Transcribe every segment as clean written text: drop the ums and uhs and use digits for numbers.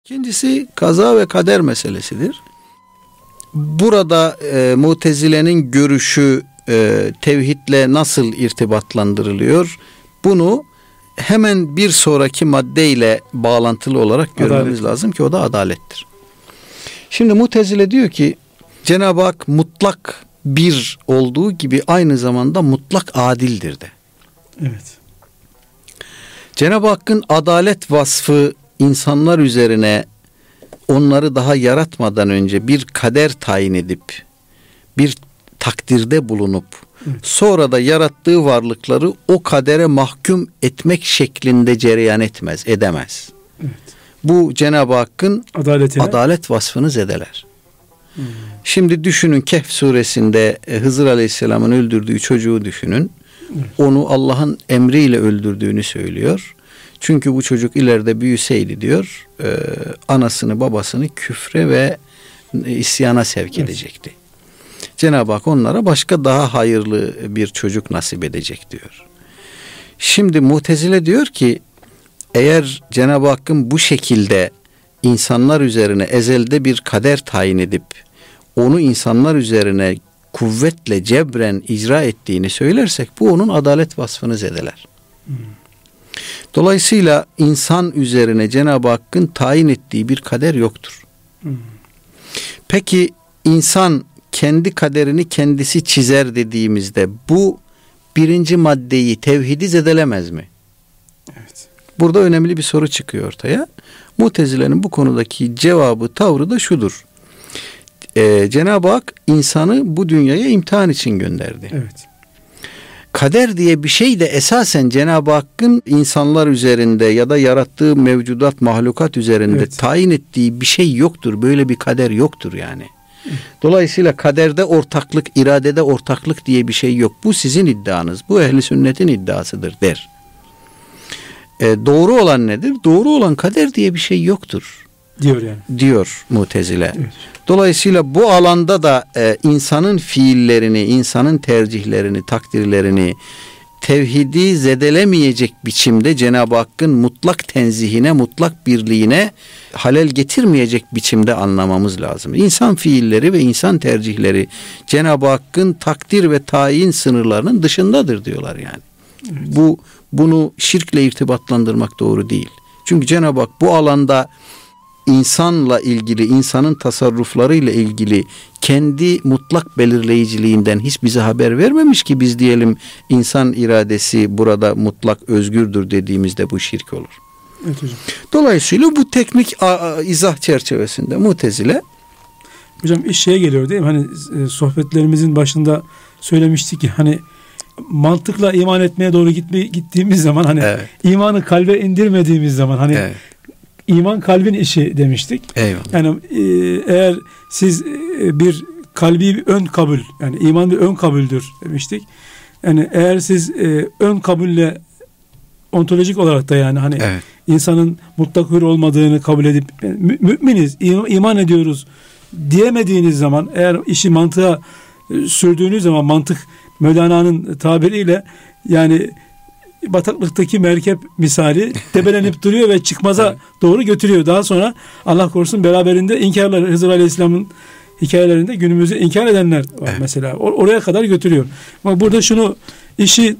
İkincisi kaza ve kader meselesidir. Burada Mutezile'nin görüşü tevhidle nasıl irtibatlandırılıyor? Bunu hemen bir sonraki maddeyle bağlantılı olarak görmemiz lazım ki o da adalettir. Şimdi Mutezile diyor ki Cenab-ı Hak mutlak bir olduğu gibi aynı zamanda mutlak adildir de. Evet. Cenab-ı Hakk'ın adalet vasfı insanlar üzerine onları daha yaratmadan önce bir kader tayin edip bir takdirde bulunup sonra da yarattığı varlıkları o kadere mahkum etmek şeklinde cereyan edemez. Evet. Bu Cenab-ı Hakk'ın adalet vasfını zedeler. Şimdi düşünün Kehf suresinde Hızır Aleyhisselam'ın öldürdüğü çocuğu düşünün. Onu Allah'ın emriyle öldürdüğünü söylüyor. Çünkü bu çocuk ileride büyüseydi diyor anasını babasını küfre ve isyana sevk edecekti. Cenab-ı Hak onlara başka daha hayırlı bir çocuk nasip edecek diyor. Şimdi Mutezile diyor ki eğer Cenab-ı Hakk'ın bu şekilde insanlar üzerine ezelde bir kader tayin edip onu insanlar üzerine kuvvetle cebren icra ettiğini söylersek bu onun adalet vasfını zedeler. Dolayısıyla insan üzerine Cenab-ı Hakk'ın tayin ettiği bir kader yoktur. Peki insan kendi kaderini kendisi çizer dediğimizde bu birinci maddeyi tevhidi zedelemez mi? Evet. Burada önemli bir soru çıkıyor ortaya. Mutezile'nin bu konudaki cevabı, tavrı da şudur. Cenab-ı Hak insanı bu dünyaya imtihan için gönderdi. Evet. Kader diye bir şey de esasen Cenab-ı Hakk'ın insanlar üzerinde ya da yarattığı mevcudat, mahlukat üzerinde tayin ettiği bir şey yoktur. Böyle bir kader yoktur yani. Dolayısıyla kaderde ortaklık, iradede ortaklık diye bir şey yok. Bu sizin iddianız. Bu ehli sünnetin iddiasıdır der. Doğru olan nedir? Doğru olan kader diye bir şey yoktur. Diyor yani. Diyor Mutezile. Evet. Dolayısıyla bu alanda da insanın fiillerini, insanın tercihlerini, takdirlerini tevhidi zedelemeyecek biçimde Cenab-ı Hakk'ın mutlak tenzihine, mutlak birliğine halel getirmeyecek biçimde anlamamız lazım. İnsan fiilleri ve insan tercihleri Cenab-ı Hakk'ın takdir ve tayin sınırlarının dışındadır diyorlar yani. Evet. Bunu şirkle irtibatlandırmak doğru değil. Çünkü Cenab-ı Hak bu alanda insanla ilgili, insanın tasarruflarıyla ilgili kendi mutlak belirleyiciliğinden hiç bize haber vermemiş ki biz diyelim insan iradesi burada mutlak özgürdür dediğimizde bu şirk olur. Evet hocam. Dolayısıyla bu teknik izah çerçevesinde Mutezile. Hocam iş şeye geliyor değil mi? Hani sohbetlerimizin başında söylemiştik ki hani mantıkla iman etmeye doğru gittiğimiz zaman hani imanı kalbe indirmediğimiz zaman hani İman kalbin işi demiştik. Eyvallah. Yani eğer siz bir kalbi ön kabul, yani iman bir ön kabuldür demiştik. Yani eğer siz ön kabulle ontolojik olarak da yani hani insanın mutlak hür olmadığını kabul edip müminiz, iman ediyoruz diyemediğiniz zaman, eğer işi mantığa sürdüğünüz zaman, mantık Mevlana'nın tabiriyle yani bataklıktaki merkep misali debelenip duruyor ve çıkmaza doğru götürüyor. Daha sonra Allah korusun beraberinde inkarlar, Hızır Aleyhisselam'ın hikayelerinde günümüzü inkar edenler var mesela. Oraya kadar götürüyor. Ama burada şunu, işi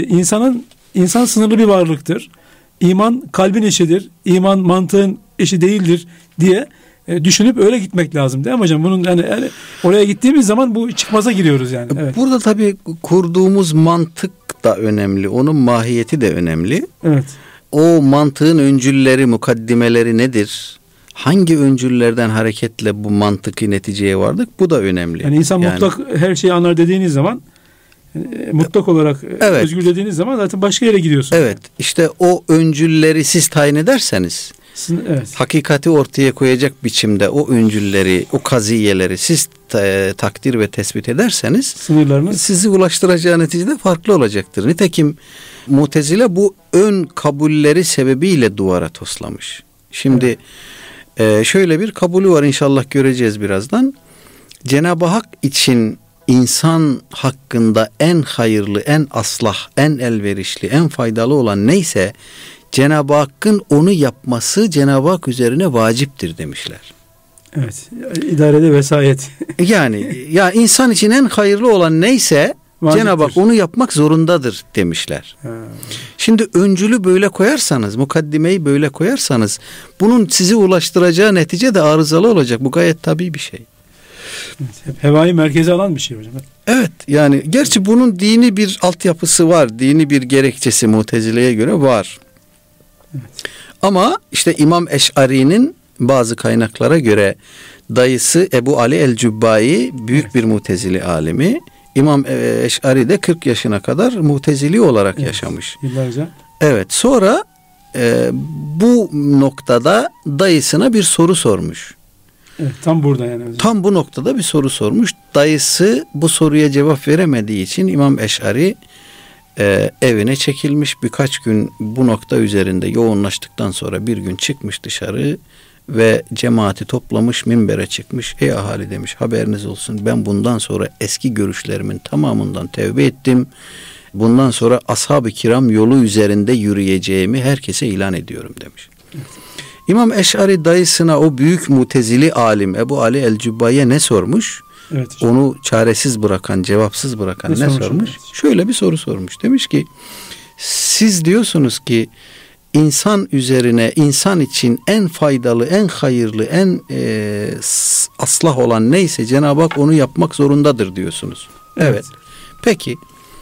insan sınırlı bir varlıktır. İman kalbin işidir. İman mantığın işi değildir diye düşünüp öyle gitmek lazım değil mi hocam? Bunun yani oraya gittiğimiz zaman bu çıkmaza giriyoruz yani. Evet. Burada tabii kurduğumuz mantık da önemli. Onun mahiyeti de önemli. Evet. O mantığın öncülleri, mukaddimeleri nedir? Hangi öncüllerden hareketle bu mantıki neticeye vardık? Bu da önemli. Yani insan mutlak her şeyi anlar dediğiniz zaman, mutlak olarak özgür dediğiniz zaman zaten başka yere gidiyorsunuz. Evet. İşte o öncülleri siz tayin ederseniz, hakikati ortaya koyacak biçimde o öncülleri, o kaziyeleri siz takdir ve tespit ederseniz sınırlarınız sizi ulaştıracağı neticede farklı olacaktır. Nitekim Mutezile bu ön kabulleri sebebiyle duvara toslamış. Şimdi şöyle bir kabulü var, inşallah göreceğiz birazdan. Cenab-ı Hak için insan hakkında en hayırlı, en aslah, en elverişli, en faydalı olan neyse Cenab-ı Hakk'ın onu yapması Cenab-ı Hak üzerine vaciptir demişler. Evet. İdarede vesayet. Yani ya insan için en hayırlı olan neyse vaciptir. Cenab-ı Hak onu yapmak zorundadır demişler. Şimdi öncülü böyle koyarsanız, mukaddimeyi böyle koyarsanız bunun sizi ulaştıracağı netice de arızalı olacak. Bu gayet tabii bir şey. Evet, hevayı merkeze alan bir şey hocam. Evet, yani gerçi bunun dini bir altyapısı var. Dini bir gerekçesi Mutezile'ye göre var. Evet. Ama işte İmam Eş'ari'nin bazı kaynaklara göre dayısı Ebu Ali el-Cübbai büyük bir Mutezili alimi. İmam Eş'ari de 40 yaşına kadar Mutezili olarak yaşamış. Yıllarca. Evet, sonra bu noktada dayısına bir soru sormuş. Evet, tam burada yani. Tam bu noktada bir soru sormuş. Dayısı bu soruya cevap veremediği için İmam Eş'ari evine çekilmiş. Birkaç gün bu nokta üzerinde yoğunlaştıktan sonra bir gün çıkmış dışarı ve cemaati toplamış, minbere çıkmış. Ey ahali demiş, haberiniz olsun, ben bundan sonra eski görüşlerimin tamamından tevbe ettim. Bundan sonra ashab-ı kiram yolu üzerinde yürüyeceğimi herkese ilan ediyorum demiş. Evet. İmam Eş'ari dayısına, o büyük Mutezili alim Ebu Ali el-Cübbai'ye ne sormuş? Evet. Onu çaresiz bırakan, cevapsız bırakan ne sormuş? Evet. Şöyle bir soru sormuş. Demiş ki, siz diyorsunuz ki insan üzerine, insan için en faydalı, en hayırlı, en aslah olan neyse Cenab-ı Hak onu yapmak zorundadır diyorsunuz. Evet. Peki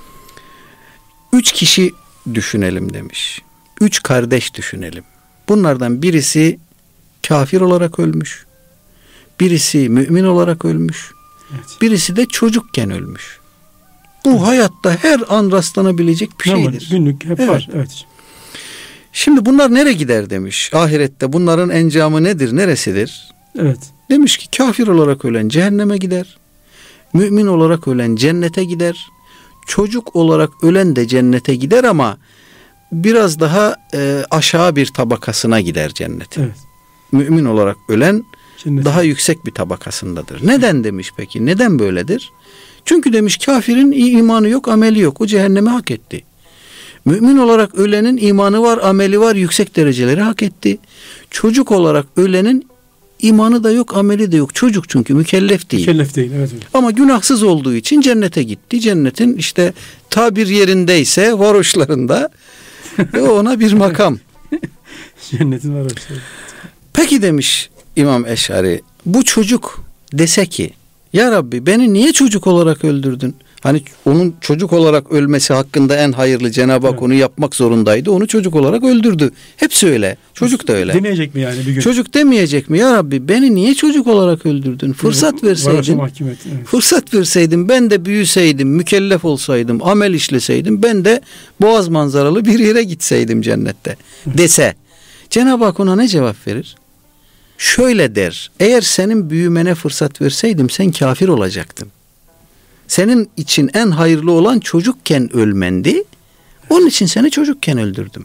3 kişi düşünelim demiş. 3 kardeş düşünelim. Bunlardan birisi kafir olarak ölmüş. Birisi mümin olarak ölmüş. Evet. Birisi de çocukken ölmüş. Bu hayatta her an rastlanabilecek bir şeydir. Günlük hep var. Evet. Şimdi bunlar nereye gider demiş. Ahirette bunların encamı nedir, neresidir? Evet. Demiş ki kafir olarak ölen cehenneme gider. Mümin olarak ölen cennete gider. Çocuk olarak ölen de cennete gider ama biraz daha aşağı bir tabakasına gider cennetin. Evet. Mümin olarak ölen daha yüksek bir tabakasındadır. Neden demiş peki? Neden böyledir? Çünkü demiş kafirin imanı yok, ameli yok. O cehenneme hak etti. Mümin olarak ölenin imanı var, ameli var, yüksek dereceleri hak etti. Çocuk olarak ölenin imanı da yok, ameli de yok. Çocuk çünkü mükellef değil. Mükellef değil, evet. Ama günahsız olduğu için cennete gitti. Cennetin işte tabir yerindeyse varoşlarında ona bir makam. Cennetin varoşları. Peki demiş İmam Eş'ari, bu çocuk dese ki ya Rabbi beni niye çocuk olarak öldürdün? Hani onun çocuk olarak ölmesi hakkında en hayırlı, Cenab-ı Hak onu yapmak zorundaydı. Onu çocuk olarak öldürdü. Hepsi öyle. Çocuk da öyle. Demeyecek mi yani bir gün? Çocuk demeyecek mi? Ya Rabbi beni niye çocuk olarak öldürdün? Fırsat verseydin. Evet. Fırsat verseydin, ben de büyüseydim, mükellef olsaydım, amel işleseydim, ben de boğaz manzaralı bir yere gitseydim cennette dese. Cenab-ı Hak ona ne cevap verir? Şöyle der. Eğer senin büyümene fırsat verseydim sen kafir olacaktın. Senin için en hayırlı olan çocukken ölmendi. Onun için seni çocukken öldürdüm.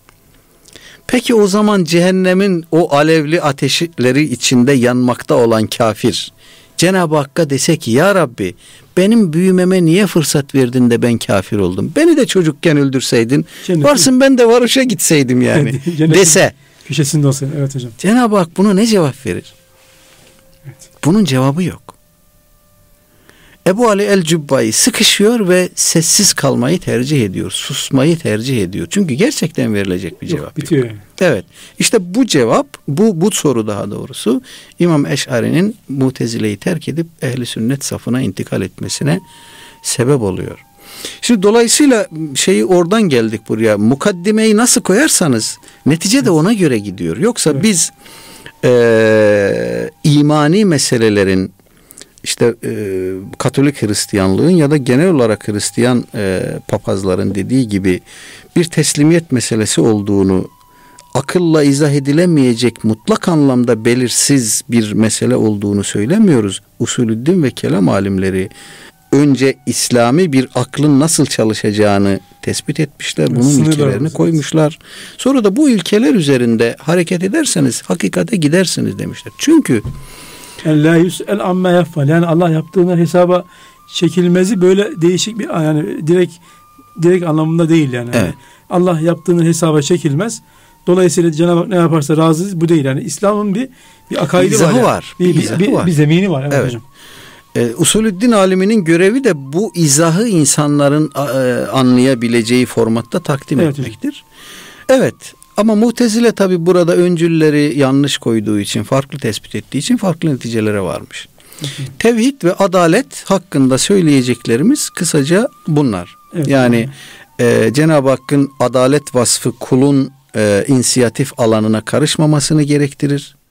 Peki o zaman cehennemin o alevli ateşleri içinde yanmakta olan kafir Cenab-ı Hakk'a dese ki ya Rabbi benim büyümeme niye fırsat verdin de ben kafir oldum? Beni de çocukken öldürseydin. Varsın ben de varoşa gitseydim yani dese. Köşesinde olsa. Evet hocam. Cenab-ı Hak buna ne cevap verir? Evet. Bunun cevabı yok. Ebu Ali el-Cübbai sıkışıyor ve sessiz kalmayı tercih ediyor. Susmayı tercih ediyor. Çünkü gerçekten verilecek bir cevap bitiyor. yok. Evet. İşte bu cevap, bu soru daha doğrusu İmam Eş'ari'nin Mutezile'yi terk edip ehli sünnet safına intikal etmesine sebep oluyor. Şimdi dolayısıyla oradan geldik buraya. Mukaddimeyi nasıl koyarsanız netice de ona göre gidiyor. Yoksa biz imani meselelerin işte Katolik Hristiyanlığın ya da genel olarak Hristiyan papazların dediği gibi bir teslimiyet meselesi olduğunu, akılla izah edilemeyecek, mutlak anlamda belirsiz bir mesele olduğunu söylemiyoruz. Usulüddin ve kelam alimleri önce İslami bir aklın nasıl çalışacağını tespit etmişler. Bunun ilkelerini koymuşlar. Sonra da bu ilkeler üzerinde hareket ederseniz hakikate gidersiniz demişler. Çünkü la yus'el amma yef'al. Yani Allah yaptığından hesaba çekilmezi böyle değişik bir, yani direkt anlamında değil yani. Evet. Allah yaptığının hesaba çekilmez. Dolayısıyla Cenab-ı Hak ne yaparsa razıyız. Bu değil. Yani İslam'ın bir akaidi var. Bir zemini var. Evet. Hocam. Usulüddin aliminin görevi de bu izahı insanların anlayabileceği formatta takdim etmektir. Hocam. Evet. Ama Mu'tezile tabi burada öncülleri yanlış koyduğu için, farklı tespit ettiği için farklı neticelere varmış. Tevhid ve adalet hakkında söyleyeceklerimiz kısaca bunlar. Evet, yani Cenab-ı Hakk'ın adalet vasfı kulun inisiyatif alanına karışmamasını gerektirir.